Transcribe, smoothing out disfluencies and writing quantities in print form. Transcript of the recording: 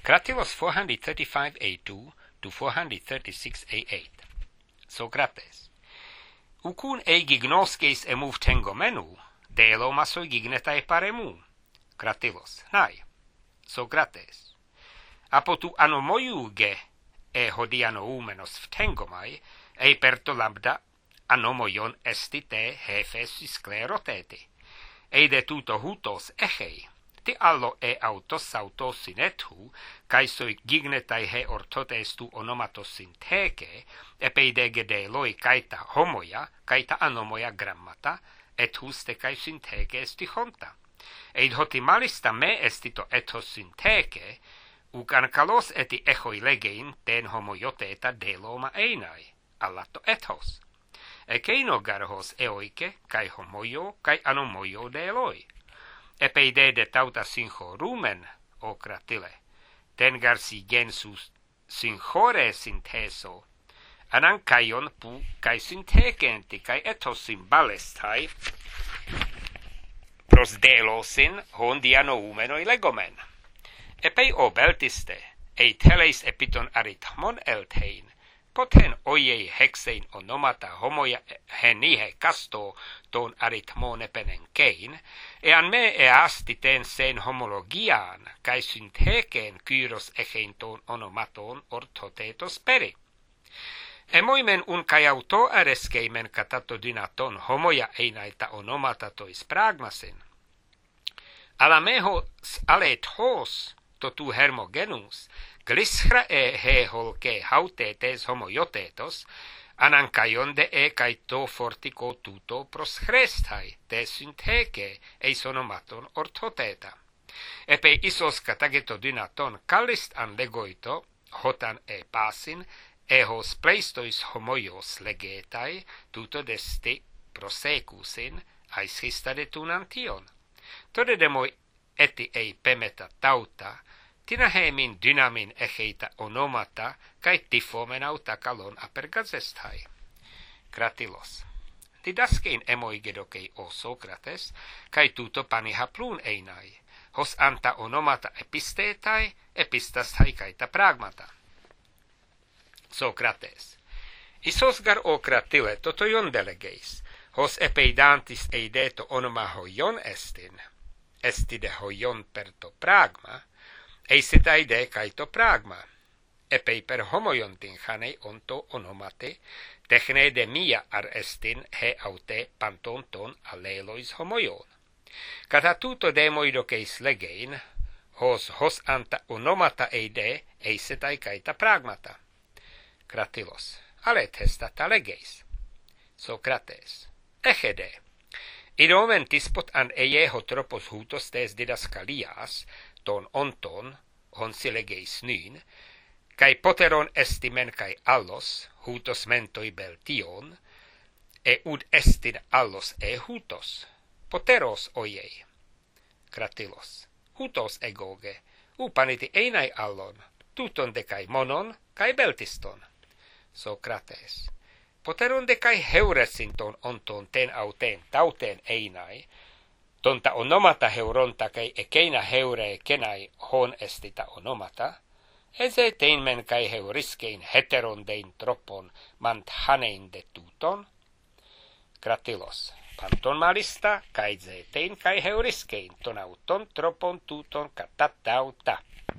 Kratilos 435a2 to 436a8. Sokrates. Ukun eigi gnoskes emuv tengomenu, delo masoi gignetai paremu. Kratilos. Nai. Sokrates. Apotu anomoiuge hodianoumenos vtengomai, perto lambda anomoion esti te hefes skleroteti. De tuto hutos echei, ti allo autos sinethu, kai soi gignetai he ortotes tu onomatos sinteke, peidege de loi kaita homoia, kaita anomoia grammata, et huste kai sinteke esti honta. Hotimalista me estito ethos sinteke, ucan kalos eti echoi legein ten homoioteta deloma einai, allato ethos. Keino garhos eoike, kai homoio, kai anomoio de eloi. Peide de tauta sincho rumen, o Kratile, ten garsi gensus sinchore sinteso, anankaion pu kai sintekenti, kai ethos simbalestai, pros delosin hondianoumenoi legomen. Epei obeltiste, teles epiton arithmon eltein, poten oiei hexein onomata homoia henihe casto ton arithmon epenenkein, an me asti ten sen homologian, kai synthekeen kyros echein ton onomaton orthotetos peri. Emoimen un kai auto areskeimen katato dynaton homoia einaita onomata tois pragmasin. Alamehos alethos, totu hermogenus, glishra he holke hautetes homoiotetos, anankaion de kai to fortico tuto proschrestai, te syntheke sonomaton orthoteta. Epe isos katageto dynaton kallist an legoito, hotan pasin, hos pleistois homoios legetai, tuto desti prosecusin, aishistade tunantion. Todedemoi eti pemeta tauta, tina hemin dynamin echeita onomata, kai tifomen autakalon apergazestai. Kratilos. Didaskein emoigedokei o Sokrates, kai tuto panihaplun einai, hos anta onomata epistetai, epistastai kaita pragmata. Sokrates. Isosgar o Kratile totoion delegeis, hos epeidantis eideto onoma hoion estin, estide hoion perto pragma, eiseta ide kaito pragma, epei per homoiontin hanei onto onomate, techne de mia ar estin he aute panton ton allelois homoion. Kata tuto demoidokeis legein, hos anta onomata eide eiseta kaita pragmata. Kratilos. Alethestata legeis. Sokrates. Echede. Idomen tispot an hotropos hutos tes didaskalias, ton onton, honsi legeis nyn, kai poteron estimen kai allos, hutos mentoi beltion, ud estin allos hutos, poteros oiei. Kratilos. Hutos egoge, upaniti einai allon, tuton de kai monon, kai beltiston. Sokrates. Poteron de kai heuresin ton onton ten auten tauten einai, tonta onomata heuronta kai ekeina heure kenai hon estita onomata, ese teinmen kai heuriskein heteron dein tropon mant hanein de tuton. Kratilos. Panton malista kai ze tein kai heuriskein ton auton tropon tuton katatauta.